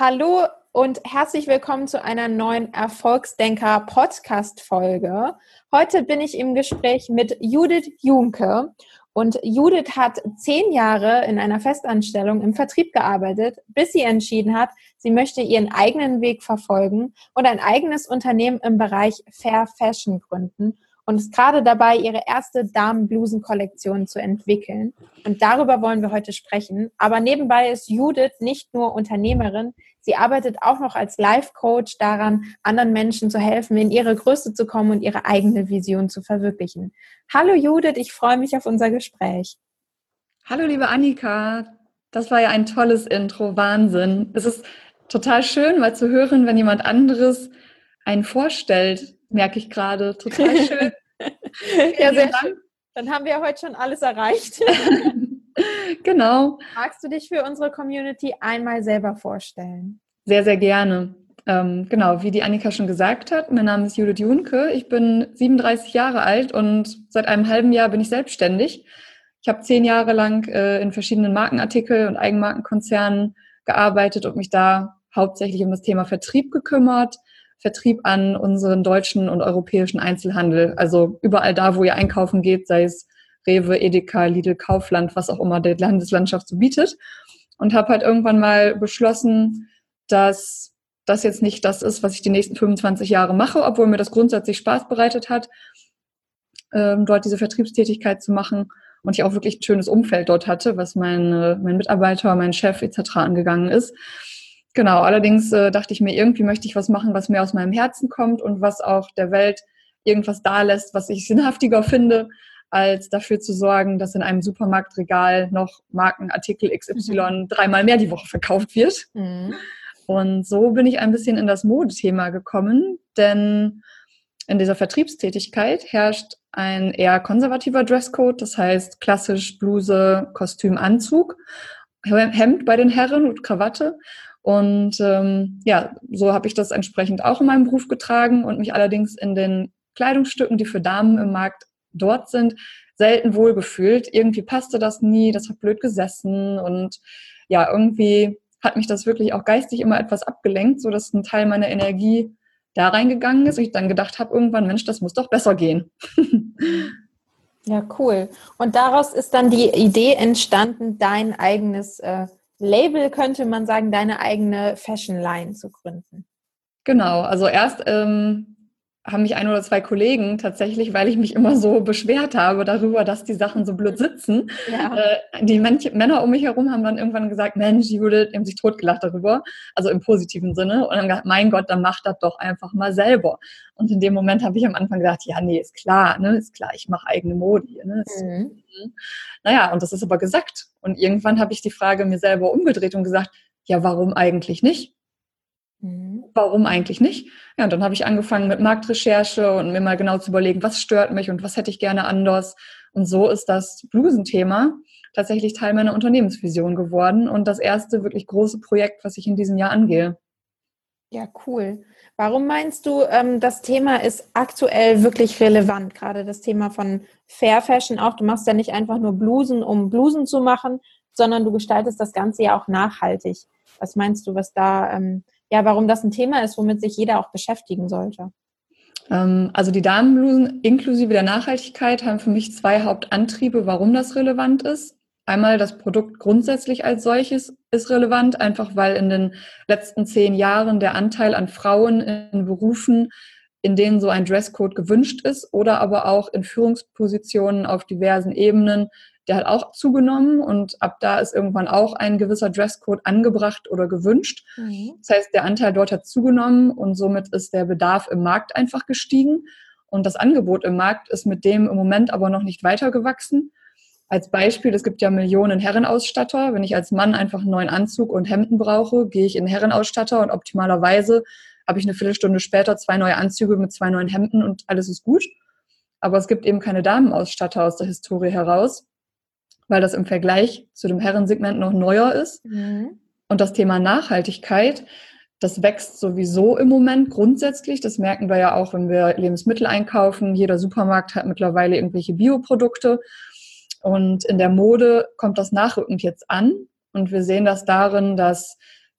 Hallo und herzlich willkommen zu einer neuen Erfolgsdenker-Podcast-Folge. Heute bin ich im Gespräch mit Judith Junke und Judith hat 10 Jahre in einer Festanstellung im Vertrieb gearbeitet, bis sie entschieden hat, sie möchte ihren eigenen Weg verfolgen und ein eigenes Unternehmen im Bereich Fair Fashion gründen und ist gerade dabei, ihre erste Damenblusen-Kollektion zu entwickeln. Und darüber wollen wir heute sprechen. Aber nebenbei ist Judith nicht nur Unternehmerin, sie arbeitet auch noch als Life-Coach daran, anderen Menschen zu helfen, in ihre Größe zu kommen und ihre eigene Vision zu verwirklichen. Hallo Judith, ich freue mich auf unser Gespräch. Hallo liebe Annika, das war ja ein tolles Intro, Wahnsinn. Es ist total schön, mal zu hören, wenn jemand anderes einen vorstellt, merke ich gerade. Total schön. Ja, sehr schön. Dann haben wir heute schon alles erreicht. Genau. Magst du dich für unsere Community einmal selber vorstellen? Sehr, sehr gerne. Genau, wie die Annika schon gesagt hat, mein Name ist Judith Junke, ich bin 37 Jahre alt und seit einem halben Jahr bin ich selbstständig. Ich habe 10 Jahre lang in verschiedenen Markenartikel- und Eigenmarkenkonzernen gearbeitet und mich da hauptsächlich um das Thema Vertrieb gekümmert. Vertrieb an unseren deutschen und europäischen Einzelhandel. Also überall da, wo ihr einkaufen geht, sei es Rewe, Edeka, Lidl, Kaufland, was auch immer die Landeslandschaft so bietet. Und habe halt irgendwann mal beschlossen, dass das jetzt nicht das ist, was ich die nächsten 25 Jahre mache, obwohl mir das grundsätzlich Spaß bereitet hat, dort diese Vertriebstätigkeit zu machen. Und ich auch wirklich ein schönes Umfeld dort hatte, was mein Mitarbeiter, mein Chef etc. angegangen ist. Genau, allerdings dachte ich mir, irgendwie möchte ich was machen, was mir aus meinem Herzen kommt und was auch der Welt irgendwas dalässt, was ich sinnhaftiger finde, als dafür zu sorgen, dass in einem Supermarktregal noch Markenartikel XY 3-mal mehr die Woche verkauft wird. Mhm. Und so bin ich ein bisschen in das Modethema gekommen, denn in dieser Vertriebstätigkeit herrscht ein eher konservativer Dresscode, das heißt klassisch Bluse, Kostüm, Anzug, Hemd bei den Herren und Krawatte. Und so habe ich das entsprechend auch in meinem Beruf getragen und mich allerdings in den Kleidungsstücken, die für Damen im Markt dort sind, selten wohlgefühlt. Irgendwie passte das nie, das hat blöd gesessen und ja, irgendwie hat mich das wirklich auch geistig immer etwas abgelenkt, sodass ein Teil meiner Energie da reingegangen ist und ich dann gedacht habe irgendwann, Mensch, das muss doch besser gehen. Ja, cool. Und daraus ist dann die Idee entstanden, dein eigenes Label, könnte man sagen, deine eigene Fashion-Line zu gründen. Genau, also erst haben mich 1 oder 2 Kollegen tatsächlich, weil ich mich immer so beschwert habe darüber, dass die Sachen so blöd sitzen. Ja. Die Männer um mich herum haben dann irgendwann gesagt, Mensch, Judith, haben sich totgelacht darüber, also im positiven Sinne. Und dann gesagt, mein Gott, dann mach das doch einfach mal selber. Und in dem Moment habe ich am Anfang gedacht, ja, nee, ist klar, ich mache eigene Mode hier. Ne? Naja, und das ist aber gesagt. Und irgendwann habe ich die Frage mir selber umgedreht und gesagt, ja, warum eigentlich nicht? Warum eigentlich nicht? Ja, und dann habe ich angefangen mit Marktrecherche und mir mal genau zu überlegen, was stört mich und was hätte ich gerne anders. Und so ist das Blusenthema tatsächlich Teil meiner Unternehmensvision geworden und das erste wirklich große Projekt, was ich in diesem Jahr angehe. Ja, cool. Warum meinst du, das Thema ist aktuell wirklich relevant? Gerade das Thema von Fair Fashion auch. Du machst ja nicht einfach nur Blusen, um Blusen zu machen, sondern du gestaltest das Ganze ja auch nachhaltig. Was meinst du, was da, warum das ein Thema ist, womit sich jeder auch beschäftigen sollte? Also die Damenblusen inklusive der Nachhaltigkeit haben für mich 2 Hauptantriebe, warum das relevant ist. Einmal das Produkt grundsätzlich als solches ist relevant, einfach weil in den letzten 10 Jahren der Anteil an Frauen in Berufen, in denen so ein Dresscode gewünscht ist oder aber auch in Führungspositionen auf diversen Ebenen, der hat auch zugenommen und ab da ist irgendwann auch ein gewisser Dresscode angebracht oder gewünscht. Das heißt, der Anteil dort hat zugenommen und somit ist der Bedarf im Markt einfach gestiegen und das Angebot im Markt ist mit dem im Moment aber noch nicht weitergewachsen. Als Beispiel, es gibt ja Millionen Herrenausstatter. Wenn ich als Mann einfach einen neuen Anzug und Hemden brauche, gehe ich in den Herrenausstatter und optimalerweise habe ich eine Viertelstunde später 2 neue Anzüge mit 2 neuen Hemden und alles ist gut. Aber es gibt eben keine Damenausstatter aus der Historie heraus, weil das im Vergleich zu dem Herrensegment noch neuer ist. Und das Thema Nachhaltigkeit, das wächst sowieso im Moment grundsätzlich. Das merken wir ja auch, wenn wir Lebensmittel einkaufen. Jeder Supermarkt hat mittlerweile irgendwelche Bioprodukte. Und in der Mode kommt das nachrückend jetzt an. Und wir sehen das darin, dass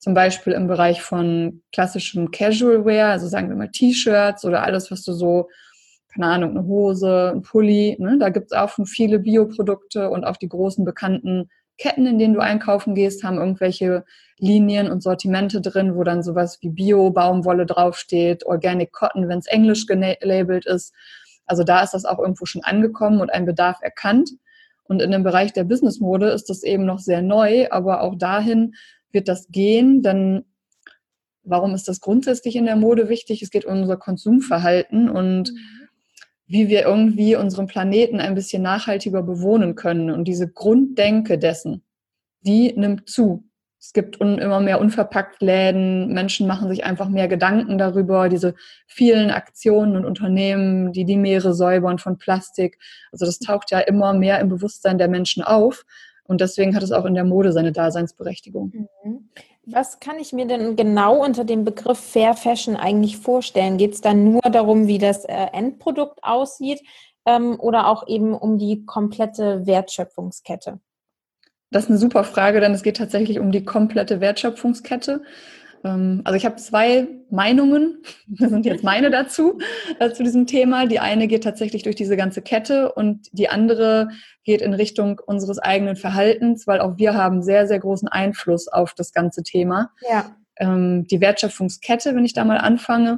zum Beispiel im Bereich von klassischem Casual Wear, also sagen wir mal T-Shirts oder alles, was du so, keine Ahnung, eine Hose, ein Pulli, ne? Da gibt es auch schon viele Bioprodukte und auch die großen bekannten Ketten, in denen du einkaufen gehst, haben irgendwelche Linien und Sortimente drin, wo dann sowas wie Bio-Baumwolle draufsteht, Organic Cotton, wenn es englisch gelabelt ist. Also da ist das auch irgendwo schon angekommen und ein Bedarf erkannt. Und in dem Bereich der Businessmode ist das eben noch sehr neu, aber auch dahin wird das gehen, denn warum ist das grundsätzlich in der Mode wichtig? Es geht um unser Konsumverhalten und wie wir irgendwie unseren Planeten ein bisschen nachhaltiger bewohnen können. Und diese Grunddenke dessen, die nimmt zu. Es gibt immer mehr Unverpackt-Läden, Menschen machen sich einfach mehr Gedanken darüber, diese vielen Aktionen und Unternehmen, die die Meere säubern von Plastik. Also das taucht ja immer mehr im Bewusstsein der Menschen auf und deswegen hat es auch in der Mode seine Daseinsberechtigung. Was kann ich mir denn genau unter dem Begriff Fair Fashion eigentlich vorstellen? Geht es dann nur darum, wie das Endprodukt aussieht oder auch eben um die komplette Wertschöpfungskette? Das ist eine super Frage, denn es geht tatsächlich um die komplette Wertschöpfungskette. Also ich habe 2 Meinungen, das sind jetzt meine dazu, zu diesem Thema. Die eine geht tatsächlich durch diese ganze Kette und die andere geht in Richtung unseres eigenen Verhaltens, weil auch wir haben sehr, sehr großen Einfluss auf das ganze Thema. Ja. Die Wertschöpfungskette, wenn ich da mal anfange,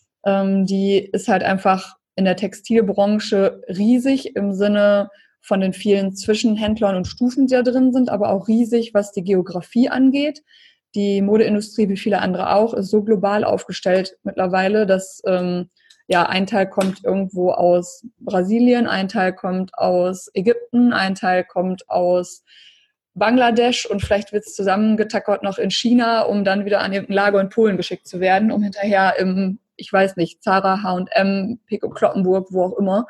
die ist halt einfach in der Textilbranche riesig im Sinne von den vielen Zwischenhändlern und Stufen, die da drin sind, aber auch riesig, was die Geografie angeht. Die Modeindustrie, wie viele andere auch, ist so global aufgestellt mittlerweile, dass ein Teil kommt irgendwo aus Brasilien, ein Teil kommt aus Ägypten, ein Teil kommt aus Bangladesch und vielleicht wird es zusammengetackert noch in China, um dann wieder an irgendein Lager in Polen geschickt zu werden, um hinterher ich weiß nicht, Zara, H&M, Pico Kloppenburg, wo auch immer,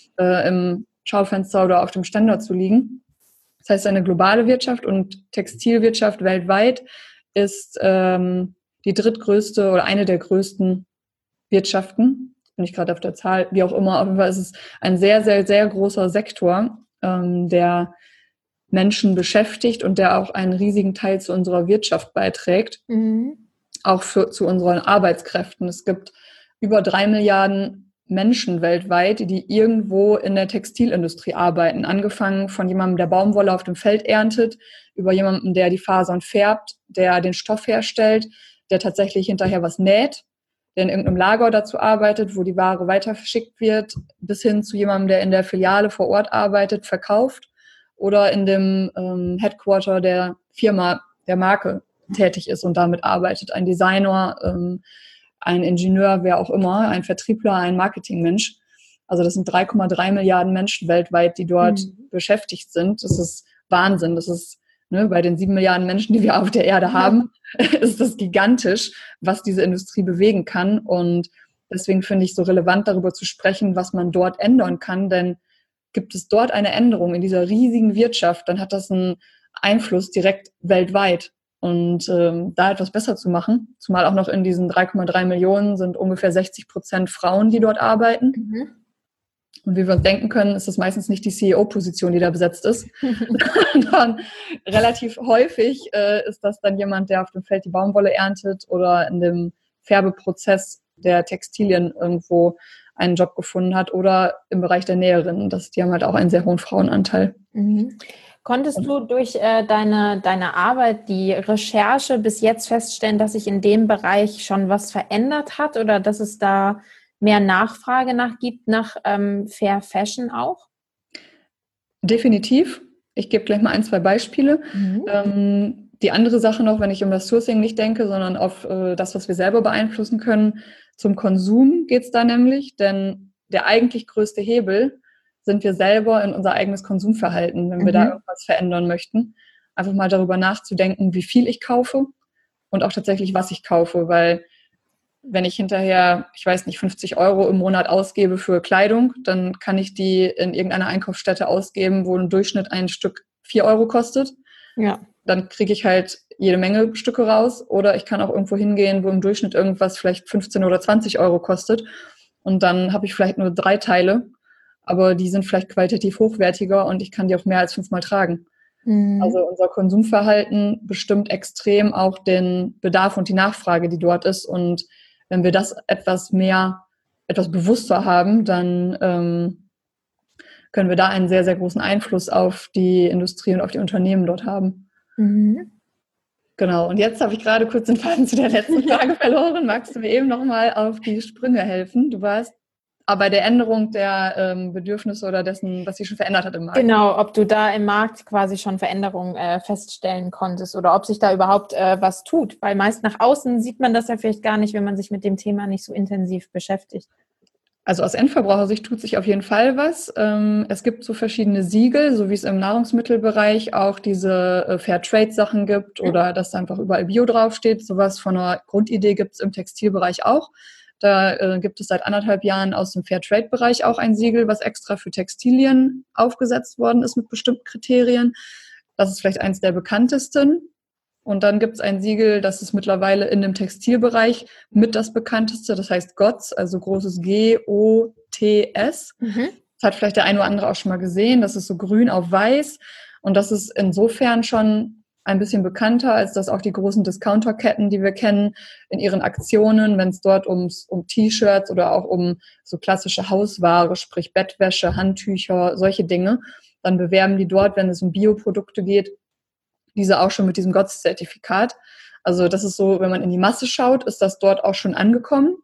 im Schaufenster oder auf dem Ständer zu liegen. Das heißt, eine globale Wirtschaft und Textilwirtschaft weltweit ist die drittgrößte oder eine der größten Wirtschaften. Bin ich gerade auf der Zahl, wie auch immer. Auf jeden Fall ist es ein sehr, sehr, sehr großer Sektor, der Menschen beschäftigt und der auch einen riesigen Teil zu unserer Wirtschaft beiträgt, auch zu unseren Arbeitskräften. Es gibt über 3 Milliarden Menschen weltweit, die irgendwo in der Textilindustrie arbeiten. Angefangen von jemandem, der Baumwolle auf dem Feld erntet, über jemanden, der die Fasern färbt, der den Stoff herstellt, der tatsächlich hinterher was näht, der in irgendeinem Lager dazu arbeitet, wo die Ware weiter verschickt wird, bis hin zu jemandem, der in der Filiale vor Ort arbeitet, verkauft oder in dem Headquarter der Firma, der Marke tätig ist und damit arbeitet. Ein Designer, ein Ingenieur, wer auch immer, ein Vertriebler, ein Marketingmensch. Also das sind 3,3 Milliarden Menschen weltweit, die dort beschäftigt sind. Das ist Wahnsinn. Das ist bei den 7 Milliarden Menschen, die wir auf der Erde haben, ist das gigantisch, was diese Industrie bewegen kann. Und deswegen finde ich so relevant, darüber zu sprechen, was man dort ändern kann. Denn gibt es dort eine Änderung in dieser riesigen Wirtschaft, dann hat das einen Einfluss direkt weltweit. Und da etwas besser zu machen, zumal auch noch in diesen 3,3 Millionen sind ungefähr 60% Frauen, die dort arbeiten. Und wie wir uns denken können, ist das meistens nicht die CEO-Position, die da besetzt ist, sondern relativ häufig ist das dann jemand, der auf dem Feld die Baumwolle erntet oder in dem Färbeprozess der Textilien irgendwo einen Job gefunden hat oder im Bereich der Näherinnen. Die haben halt auch einen sehr hohen Frauenanteil. Konntest du durch deine Arbeit, die Recherche bis jetzt feststellen, dass sich in dem Bereich schon was verändert hat oder dass es da mehr Nachfrage gibt nach Fair Fashion auch? Definitiv. Ich gebe gleich mal 1, 2 Beispiele. Die andere Sache noch, wenn ich um das Sourcing nicht denke, sondern auf das, was wir selber beeinflussen können, zum Konsum geht es da nämlich, denn der eigentlich größte Hebel sind wir selber in unser eigenes Konsumverhalten, wenn wir da irgendwas verändern möchten. Einfach mal darüber nachzudenken, wie viel ich kaufe und auch tatsächlich, was ich kaufe, weil wenn ich hinterher, ich weiß nicht, 50 € im Monat ausgebe für Kleidung, dann kann ich die in irgendeiner Einkaufsstätte ausgeben, wo im Durchschnitt ein Stück 4 € kostet. Ja. Dann kriege ich halt jede Menge Stücke raus. Oder ich kann auch irgendwo hingehen, wo im Durchschnitt irgendwas vielleicht 15 oder 20 € kostet. Und dann habe ich vielleicht nur 3 Teile, aber die sind vielleicht qualitativ hochwertiger und ich kann die auch mehr als 5-mal tragen. Also unser Konsumverhalten bestimmt extrem auch den Bedarf und die Nachfrage, die dort ist. Und wenn wir das etwas bewusster haben, dann können wir da einen sehr, sehr großen Einfluss auf die Industrie und auf die Unternehmen dort haben. Genau, und jetzt habe ich gerade kurz den Faden zu der letzten Frage verloren. Magst du mir eben nochmal auf die Sprünge helfen? Du warst bei der Änderung der Bedürfnisse oder dessen, was sich schon verändert hat im Markt. Genau, ob du da im Markt quasi schon Veränderungen feststellen konntest oder ob sich da überhaupt was tut. Weil meist nach außen sieht man das ja vielleicht gar nicht, wenn man sich mit dem Thema nicht so intensiv beschäftigt. Also aus Endverbrauchersicht tut sich auf jeden Fall was. Es gibt so verschiedene Siegel, so wie es im Nahrungsmittelbereich auch diese Fairtrade-Sachen gibt oder dass da einfach überall Bio draufsteht. Sowas von einer Grundidee gibt es im Textilbereich auch. Da gibt es seit 1,5 Jahren aus dem Fairtrade-Bereich auch ein Siegel, was extra für Textilien aufgesetzt worden ist mit bestimmten Kriterien. Das ist vielleicht eins der bekanntesten. Und dann gibt es ein Siegel, das ist mittlerweile in dem Textilbereich mit das bekannteste, das heißt GOTS, also großes G-O-T-S. Das hat vielleicht der eine oder andere auch schon mal gesehen, das ist so grün auf weiß und das ist insofern schon ein bisschen bekannter, als dass auch die großen Discounterketten, die wir kennen, in ihren Aktionen, wenn es dort um T-Shirts oder auch um so klassische Hausware, sprich Bettwäsche, Handtücher, solche Dinge, dann bewerben die dort, wenn es um Bioprodukte geht, diese auch schon mit diesem GOTS-Zertifikat. Also das ist so, wenn man in die Masse schaut, ist das dort auch schon angekommen.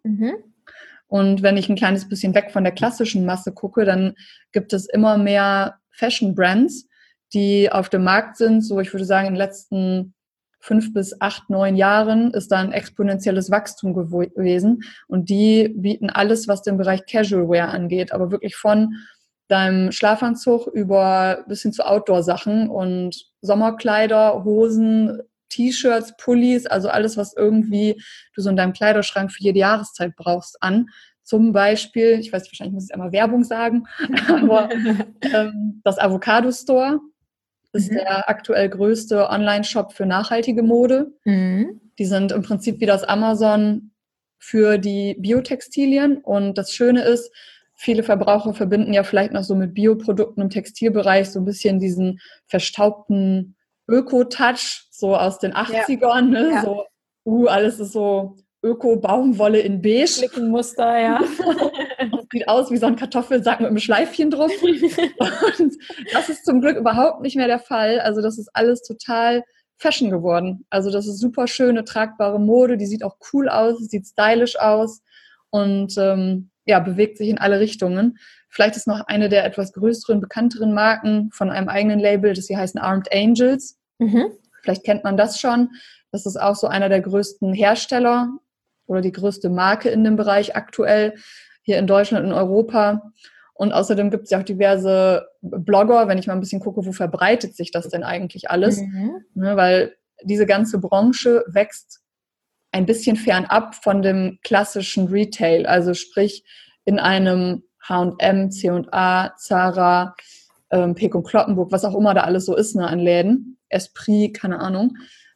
Und wenn ich ein kleines bisschen weg von der klassischen Masse gucke, dann gibt es immer mehr Fashion-Brands, die auf dem Markt sind. So, ich würde sagen, in den letzten 5 bis 8, 9 Jahren ist da ein exponentielles Wachstum gewesen. Und die bieten alles, was den Bereich Casual Wear angeht, aber wirklich von deinem Schlafanzug über bis hin zu Outdoor-Sachen und Sommerkleider, Hosen, T-Shirts, Pullis, also alles, was irgendwie du so in deinem Kleiderschrank für jede Jahreszeit brauchst, an. Zum Beispiel, ich weiß nicht, wahrscheinlich muss ich einmal Werbung sagen, aber das Avocado Store ist der aktuell größte Online-Shop für nachhaltige Mode. Die sind im Prinzip wie das Amazon für die Biotextilien. Und das Schöne ist, viele Verbraucher verbinden ja vielleicht noch so mit Bioprodukten im Textilbereich so ein bisschen diesen verstaubten Öko-Touch, so aus den 80ern, ne? Ja. So, alles ist so Öko-Baumwolle in beige. Flickenmuster, ja. Das sieht aus wie so ein Kartoffelsack mit einem Schleifchen drauf. Und das ist zum Glück überhaupt nicht mehr der Fall. Also das ist alles total Fashion geworden. Also das ist super schöne, tragbare Mode, die sieht auch cool aus, sieht stylisch aus und bewegt sich in alle Richtungen. Vielleicht ist noch eine der etwas größeren, bekannteren Marken von einem eigenen Label, das hier heißen Armed Angels. Vielleicht kennt man das schon. Das ist auch so einer der größten Hersteller oder die größte Marke in dem Bereich aktuell hier in Deutschland und Europa. Und außerdem gibt es ja auch diverse Blogger, wenn ich mal ein bisschen gucke, wo verbreitet sich das denn eigentlich alles? Ne, weil diese ganze Branche wächst ein bisschen fernab von dem klassischen Retail, also sprich in einem H&M, C&A, Zara, Peek & Cloppenburg, was auch immer da alles so ist, ne, an Läden, Esprit, keine Ahnung,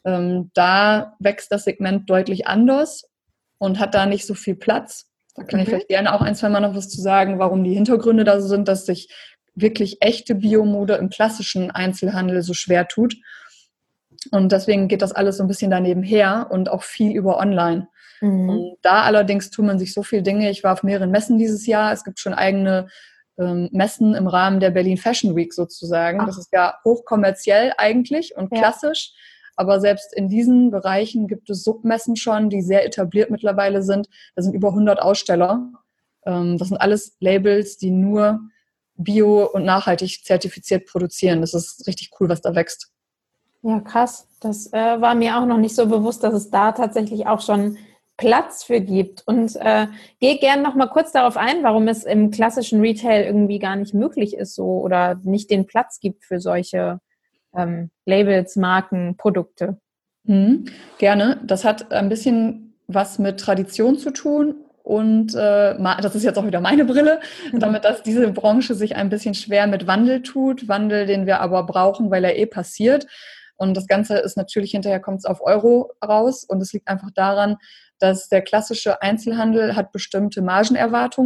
da wächst das Segment deutlich anders und hat da nicht so viel Platz. Da kann ich vielleicht gerne auch 1, 2 Mal noch was zu sagen, warum die Hintergründe da so sind, dass sich wirklich echte Biomode im klassischen Einzelhandel so schwer tut. Und deswegen geht das alles so ein bisschen daneben her und auch viel über online. Und da allerdings tun man sich so viele Dinge. Ich war auf mehreren Messen dieses Jahr. Es gibt schon eigene Messen im Rahmen der Berlin Fashion Week sozusagen. Das ist ja hochkommerziell eigentlich und klassisch. Aber selbst in diesen Bereichen gibt es Submessen schon, die sehr etabliert mittlerweile sind. Da sind über 100 Aussteller. Das sind alles Labels, die nur bio- und nachhaltig zertifiziert produzieren. Das ist richtig cool, was da wächst. Ja, krass. Das war mir auch noch nicht so bewusst, dass es da tatsächlich auch schon Platz für gibt. Und gehe gerne noch mal kurz darauf ein, warum es im klassischen Retail irgendwie gar nicht möglich ist so oder nicht den Platz gibt für solche Labels, Marken, Produkte. Gerne. Das hat ein bisschen was mit Tradition zu tun und das ist jetzt auch wieder meine Brille, damit dass diese Branche sich ein bisschen schwer mit Wandel tut. Wandel, den wir aber brauchen, weil er passiert. Und das Ganze ist natürlich, hinterher kommt es auf Euro raus und es liegt einfach daran, dass der klassische Einzelhandel hat bestimmte Margenerwartungen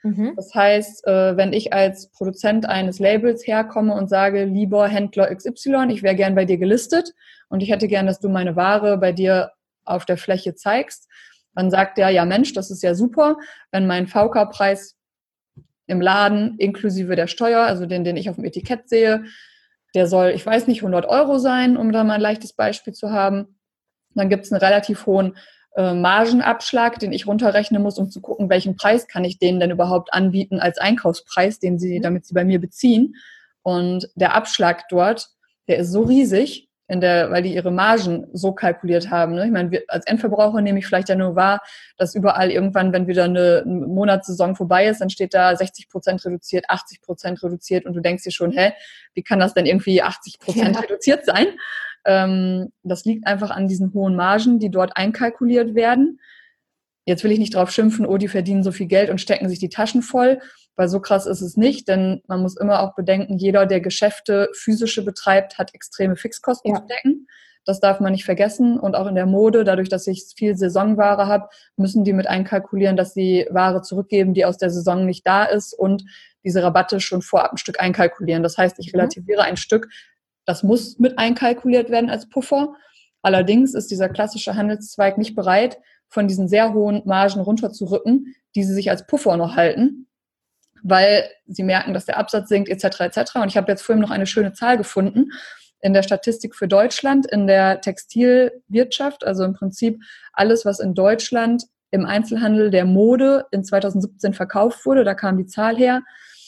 Das heißt, wenn ich als Produzent eines Labels herkomme und sage, lieber Händler XY, ich wäre gern bei dir gelistet und ich hätte gern, dass du meine Ware bei dir auf der Fläche zeigst, dann sagt der, ja Mensch, das ist ja super, wenn mein VK-Preis im Laden inklusive der Steuer, also den ich auf dem Etikett sehe, der soll, ich weiß nicht, 100 Euro sein, um da mal ein leichtes Beispiel zu haben. Dann gibt es einen relativ hohen Margenabschlag, den ich runterrechnen muss, um zu gucken, welchen Preis kann ich denen denn überhaupt anbieten als Einkaufspreis, damit sie bei mir beziehen. Und der Abschlag dort, der ist so riesig, weil die ihre Margen so kalkuliert haben. Ne? Ich meine, als Endverbraucher nehme ich vielleicht ja nur wahr, dass überall irgendwann, wenn wieder eine Monatssaison vorbei ist, dann steht da 60% reduziert, 80% reduziert und du denkst dir schon, wie kann das denn irgendwie 80% reduziert sein? Das liegt einfach an diesen hohen Margen, die dort einkalkuliert werden. Jetzt will ich nicht drauf schimpfen, die verdienen so viel Geld und stecken sich die Taschen voll, weil so krass ist es nicht, denn man muss immer auch bedenken, jeder, der Geschäfte physische betreibt, hat extreme Fixkosten zu decken. Das darf man nicht vergessen. Und auch in der Mode, dadurch, dass ich viel Saisonware habe, müssen die mit einkalkulieren, dass sie Ware zurückgeben, die aus der Saison nicht da ist und diese Rabatte schon vorab ein Stück einkalkulieren. Das heißt, ich relativiere ein Stück. Das muss mit einkalkuliert werden als Puffer. Allerdings ist dieser klassische Handelszweig nicht bereit, von diesen sehr hohen Margen runterzurücken, die sie sich als Puffer noch halten, weil sie merken, dass der Absatz sinkt, etc. etc. Und ich habe jetzt vorhin noch eine schöne Zahl gefunden in der Statistik für Deutschland, in der Textilwirtschaft, also im Prinzip alles, was in Deutschland im Einzelhandel der Mode in 2017 verkauft wurde, da kam die Zahl her.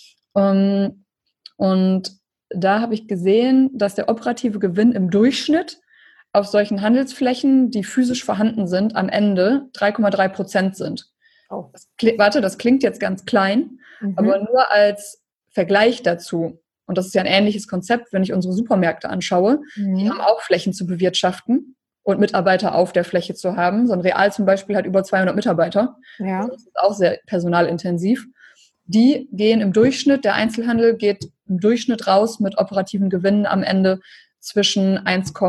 Und da habe ich gesehen, dass der operative Gewinn im Durchschnitt auf solchen Handelsflächen, die physisch vorhanden sind, am Ende 3,3% sind. Oh. Das klingt jetzt ganz klein, aber nur als Vergleich dazu. Und das ist ja ein ähnliches Konzept, wenn ich unsere Supermärkte anschaue. Die haben auch Flächen zu bewirtschaften und Mitarbeiter auf der Fläche zu haben. So ein Real zum Beispiel hat über 200 Mitarbeiter. Ja. Das ist auch sehr personalintensiv. Die gehen im Durchschnitt, der Einzelhandel geht im Durchschnitt raus mit operativen Gewinnen am Ende zwischen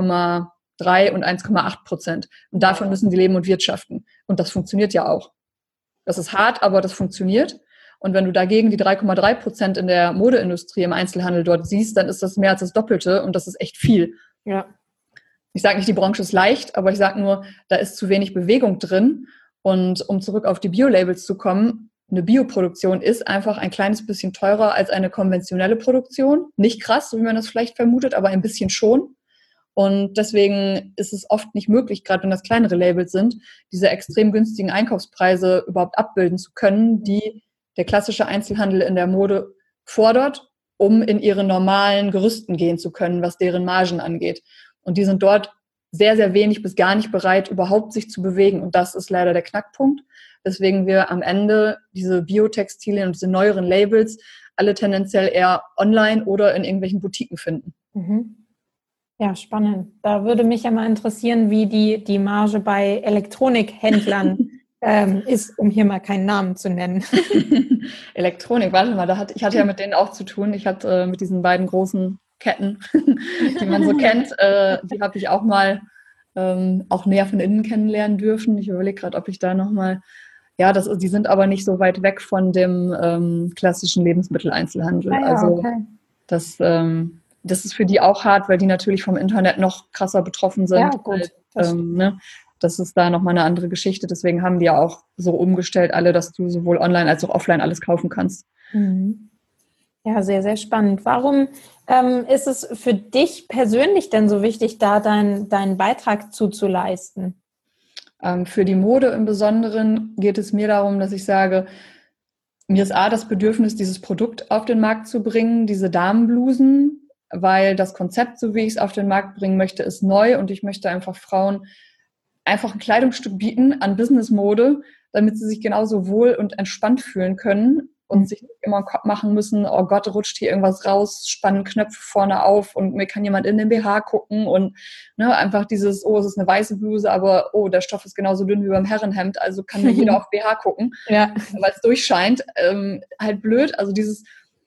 1,3 und 1,8%. Und davon müssen sie leben und wirtschaften. Und das funktioniert ja auch. Das ist hart, aber das funktioniert. Und wenn du dagegen die 3,3% in der Modeindustrie im Einzelhandel dort siehst, dann ist das mehr als das Doppelte und das ist echt viel. Ja. Ich sage nicht, die Branche ist leicht, aber ich sage nur, da ist zu wenig Bewegung drin. Und um zurück auf die Bio-Labels zu kommen, eine Bioproduktion ist einfach ein kleines bisschen teurer als eine konventionelle Produktion. Nicht krass, so wie man das vielleicht vermutet, aber ein bisschen schon. Und deswegen ist es oft nicht möglich, gerade wenn das kleinere Labels sind, diese extrem günstigen Einkaufspreise überhaupt abbilden zu können, die der klassische Einzelhandel in der Mode fordert, um in ihre normalen Gerüsten gehen zu können, was deren Margen angeht. Und die sind dort sehr, sehr wenig bis gar nicht bereit, überhaupt sich zu bewegen. Und das ist leider der Knackpunkt, weswegen wir am Ende diese Biotextilien und diese neueren Labels alle tendenziell eher online oder in irgendwelchen Boutiquen finden. Ja, spannend. Da würde mich ja mal interessieren, wie die Marge bei Elektronikhändlern ist, um hier mal keinen Namen zu nennen. Elektronik, warte mal, ich hatte ja mit denen auch zu tun. Ich hatte mit diesen beiden großen Ketten, die man so kennt, die habe ich auch mal auch näher von innen kennenlernen dürfen. Ich überlege gerade, ob ich da nochmal, die sind aber nicht so weit weg von dem klassischen Lebensmitteleinzelhandel. Ah, ja, also okay. Das ist für die auch hart, weil die natürlich vom Internet noch krasser betroffen sind. Ja, gut. Das ist da nochmal eine andere Geschichte. Deswegen haben die ja auch so umgestellt alle, dass du sowohl online als auch offline alles kaufen kannst. Ja, sehr, sehr spannend. Warum ist es für dich persönlich denn so wichtig, da deinen Beitrag zuzuleisten? Für die Mode im Besonderen geht es mir darum, dass ich sage, mir ist das Bedürfnis, dieses Produkt auf den Markt zu bringen, diese Damenblusen, weil das Konzept, so wie ich es auf den Markt bringen möchte, ist neu und ich möchte einfach Frauen einfach ein Kleidungsstück bieten an Businessmode, damit sie sich genauso wohl und entspannt fühlen können und sich nicht immer im Kopf machen müssen, oh Gott, rutscht hier irgendwas raus, spannen Knöpfe vorne auf und mir kann jemand in den BH gucken und einfach dieses, es ist eine weiße Bluse, aber der Stoff ist genauso dünn wie beim Herrenhemd, also kann mir jeder auf BH gucken, weil es durchscheint. Halt blöd, also dieses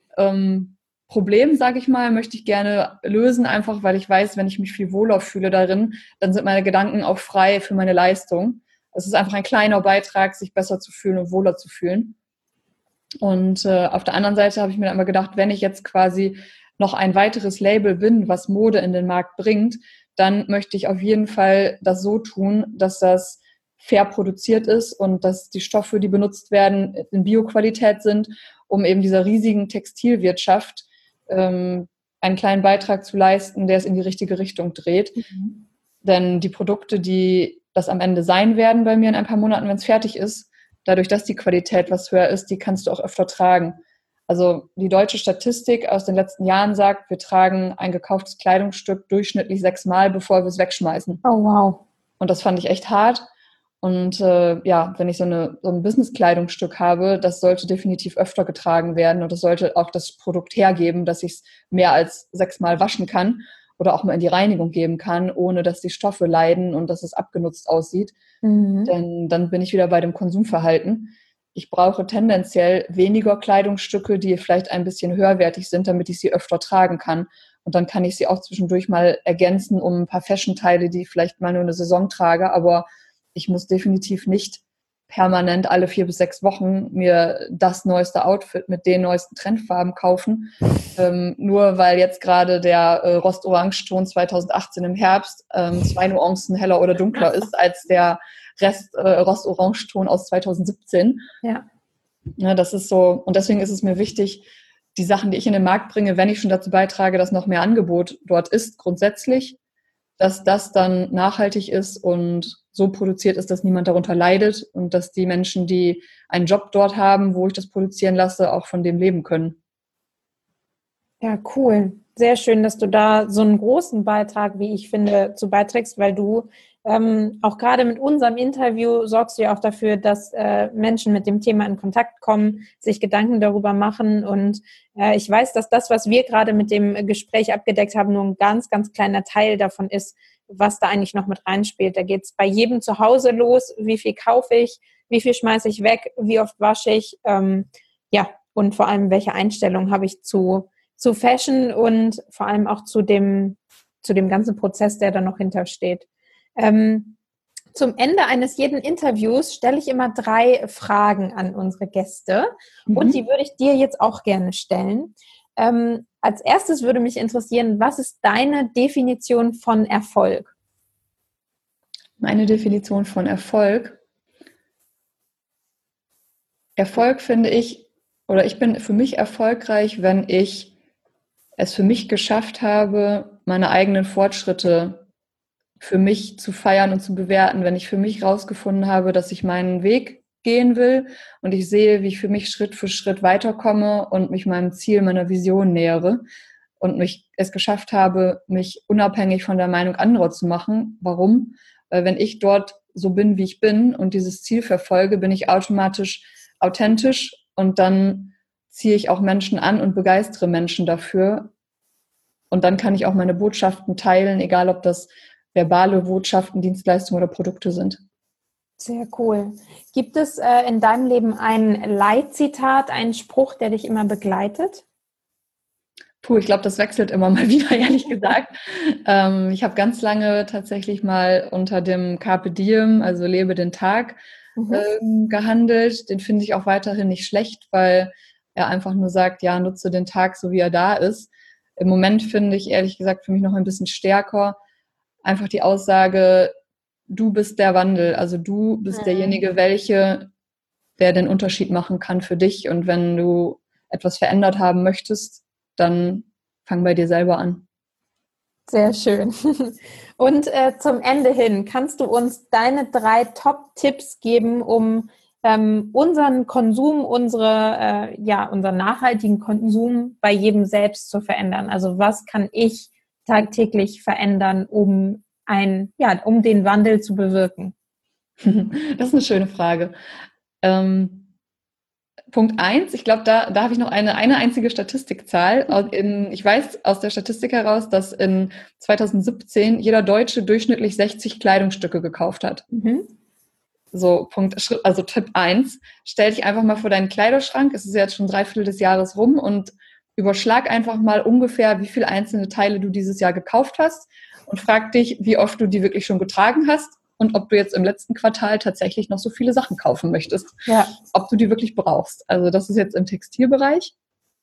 Problem, sage ich mal, möchte ich gerne lösen, einfach weil ich weiß, wenn ich mich viel wohler fühle darin, dann sind meine Gedanken auch frei für meine Leistung. Es ist einfach ein kleiner Beitrag, sich besser zu fühlen und wohler zu fühlen. Und auf der anderen Seite habe ich mir dann immer gedacht, wenn ich jetzt quasi noch ein weiteres Label bin, was Mode in den Markt bringt, dann möchte ich auf jeden Fall das so tun, dass das fair produziert ist und dass die Stoffe, die benutzt werden, in Bioqualität sind, um eben dieser riesigen Textilwirtschaft einen kleinen Beitrag zu leisten, der es in die richtige Richtung dreht. Mhm. Denn die Produkte, die das am Ende sein werden bei mir in ein paar Monaten, wenn es fertig ist, dadurch, dass die Qualität was höher ist, die kannst du auch öfter tragen. Also die deutsche Statistik aus den letzten Jahren sagt, wir tragen ein gekauftes Kleidungsstück durchschnittlich 6-mal, bevor wir es wegschmeißen. Oh, wow. Und das fand ich echt hart. Und wenn ich so ein Business-Kleidungsstück habe, das sollte definitiv öfter getragen werden. Und das sollte auch das Produkt hergeben, dass ich es mehr als 6-mal waschen kann oder auch mal in die Reinigung geben kann, ohne dass die Stoffe leiden und dass es abgenutzt aussieht. Mhm. Denn dann bin ich wieder bei dem Konsumverhalten. Ich brauche tendenziell weniger Kleidungsstücke, die vielleicht ein bisschen höherwertig sind, damit ich sie öfter tragen kann. Und dann kann ich sie auch zwischendurch mal ergänzen um ein paar Fashion-Teile, die ich vielleicht mal nur eine Saison trage. Aber ich muss definitiv nicht permanent alle 4 bis 6 Wochen mir das neueste Outfit mit den neuesten Trendfarben kaufen. Nur weil jetzt gerade der Rostorangeton 2018 im Herbst 2 Nuancen heller oder dunkler ist als der Rest Rostorangeton aus 2017. Ja. Ja, das ist so. Und deswegen ist es mir wichtig, die Sachen, die ich in den Markt bringe, wenn ich schon dazu beitrage, dass noch mehr Angebot dort ist, grundsätzlich, dass das dann nachhaltig ist und so produziert ist, dass niemand darunter leidet und dass die Menschen, die einen Job dort haben, wo ich das produzieren lasse, auch von dem leben können. Ja, cool. Sehr schön, dass du da so einen großen Beitrag, wie ich finde, zu beiträgst, weil du auch gerade mit unserem Interview sorgst du ja auch dafür, dass Menschen mit dem Thema in Kontakt kommen, sich Gedanken darüber machen. Und ich weiß, dass das, was wir gerade mit dem Gespräch abgedeckt haben, nur ein ganz, ganz kleiner Teil davon ist, was da eigentlich noch mit reinspielt. Da geht es bei jedem zu Hause los, wie viel kaufe ich, wie viel schmeiße ich weg, wie oft wasche ich, und vor allem, welche Einstellung habe ich zu Fashion und vor allem auch zu dem ganzen Prozess, der da noch hintersteht. Zum Ende eines jeden Interviews stelle ich immer 3 Fragen an unsere Gäste und die würde ich dir jetzt auch gerne stellen. Als erstes würde mich interessieren, was ist deine Definition von Erfolg? Meine Definition von Erfolg? Erfolg finde ich, oder ich bin für mich erfolgreich, wenn ich es für mich geschafft habe, meine eigenen Fortschritte für mich zu feiern und zu bewerten, wenn ich für mich rausgefunden habe, dass ich meinen Weg gehen will und ich sehe, wie ich für mich Schritt für Schritt weiterkomme und mich meinem Ziel, meiner Vision nähere und mich es geschafft habe, mich unabhängig von der Meinung anderer zu machen. Warum? Weil wenn ich dort so bin, wie ich bin und dieses Ziel verfolge, bin ich automatisch authentisch und dann ziehe ich auch Menschen an und begeistere Menschen dafür. Und dann kann ich auch meine Botschaften teilen, egal ob das verbale Botschaften, Dienstleistungen oder Produkte sind. Sehr cool. Gibt es in deinem Leben ein Leitzitat, einen Spruch, der dich immer begleitet? Ich glaube, das wechselt immer mal wieder, ehrlich gesagt. Ich habe ganz lange tatsächlich mal unter dem Carpe Diem, also lebe den Tag, gehandelt. Den finde ich auch weiterhin nicht schlecht, weil er einfach nur sagt, ja, nutze den Tag, so wie er da ist. Im Moment finde ich, ehrlich gesagt, für mich noch ein bisschen stärker, einfach die Aussage, du bist der Wandel, also du bist derjenige, der den Unterschied machen kann für dich. Und wenn du etwas verändert haben möchtest, dann fang bei dir selber an. Sehr schön. Und zum Ende hin, kannst du uns deine 3 Top-Tipps geben, um unseren Konsum, unseren nachhaltigen Konsum bei jedem selbst zu verändern? Also was kann ich tagtäglich verändern, um den Wandel zu bewirken? Das ist eine schöne Frage. Punkt 1, ich glaube, da habe ich noch eine einzige Statistikzahl. Ich weiß aus der Statistik heraus, dass in 2017 jeder Deutsche durchschnittlich 60 Kleidungsstücke gekauft hat. So, Tipp 1, stell dich einfach mal vor deinen Kleiderschrank, es ist jetzt schon 3/4 des Jahres rum und überschlag einfach mal ungefähr, wie viele einzelne Teile du dieses Jahr gekauft hast und frag dich, wie oft du die wirklich schon getragen hast und ob du jetzt im letzten Quartal tatsächlich noch so viele Sachen kaufen möchtest. Ja. Ob du die wirklich brauchst. Also das ist jetzt im Textilbereich.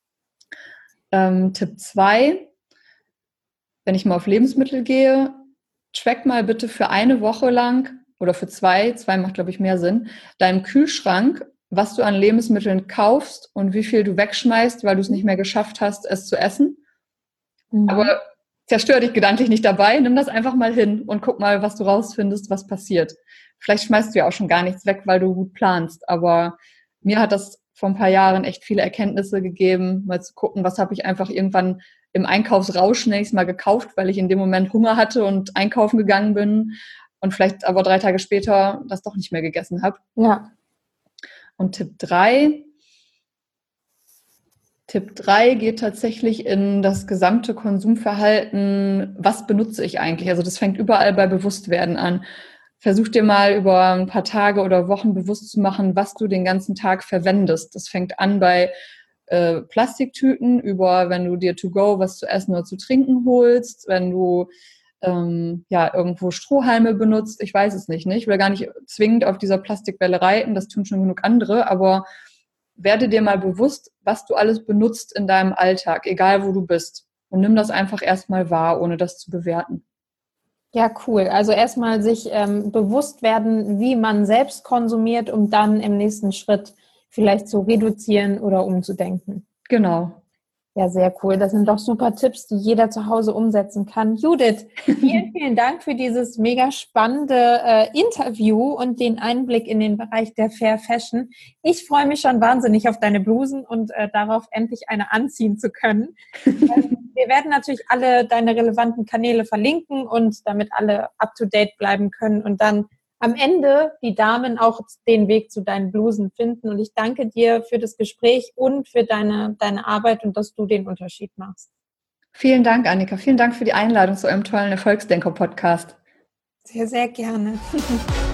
Tipp 2, wenn ich mal auf Lebensmittel gehe, track mal bitte für eine Woche lang oder für zwei macht, glaube ich, mehr Sinn, deinen Kühlschrank, was du an Lebensmitteln kaufst und wie viel du wegschmeißt, weil du es nicht mehr geschafft hast, es zu essen. Aber zerstör dich gedanklich nicht dabei, nimm das einfach mal hin und guck mal, was du rausfindest, was passiert. Vielleicht schmeißt du ja auch schon gar nichts weg, weil du gut planst, aber mir hat das vor ein paar Jahren echt viele Erkenntnisse gegeben, mal zu gucken, was habe ich einfach irgendwann im Einkaufsrausch nächstes Mal gekauft, weil ich in dem Moment Hunger hatte und einkaufen gegangen bin und vielleicht aber 3 Tage später das doch nicht mehr gegessen habe. Ja. Und Tipp 3 geht tatsächlich in das gesamte Konsumverhalten. Was benutze ich eigentlich? Also das fängt überall bei Bewusstwerden an. Versuch dir mal über ein paar Tage oder Wochen bewusst zu machen, was du den ganzen Tag verwendest. Das fängt an bei Plastiktüten, über wenn du dir to go was zu essen oder zu trinken holst, wenn du irgendwo Strohhalme benutzt, ich weiß es nicht. Ich will gar nicht zwingend auf dieser Plastikwelle reiten, das tun schon genug andere, aber werde dir mal bewusst, was du alles benutzt in deinem Alltag, egal wo du bist. Und nimm das einfach erstmal wahr, ohne das zu bewerten. Ja, cool. Also erstmal sich bewusst werden, wie man selbst konsumiert, um dann im nächsten Schritt vielleicht zu reduzieren oder umzudenken. Genau. Ja, sehr cool. Das sind doch super Tipps, die jeder zu Hause umsetzen kann. Judith, vielen, vielen Dank für dieses mega spannende Interview und den Einblick in den Bereich der Fair Fashion. Ich freue mich schon wahnsinnig auf deine Blusen und darauf, endlich eine anziehen zu können. Wir werden natürlich alle deine relevanten Kanäle verlinken und damit alle up-to-date bleiben können und dann am Ende die Damen auch den Weg zu deinen Blusen finden. Und ich danke dir für das Gespräch und für deine Arbeit und dass du den Unterschied machst. Vielen Dank, Annika. Vielen Dank für die Einladung zu eurem tollen Erfolgsdenker-Podcast. Sehr, sehr gerne.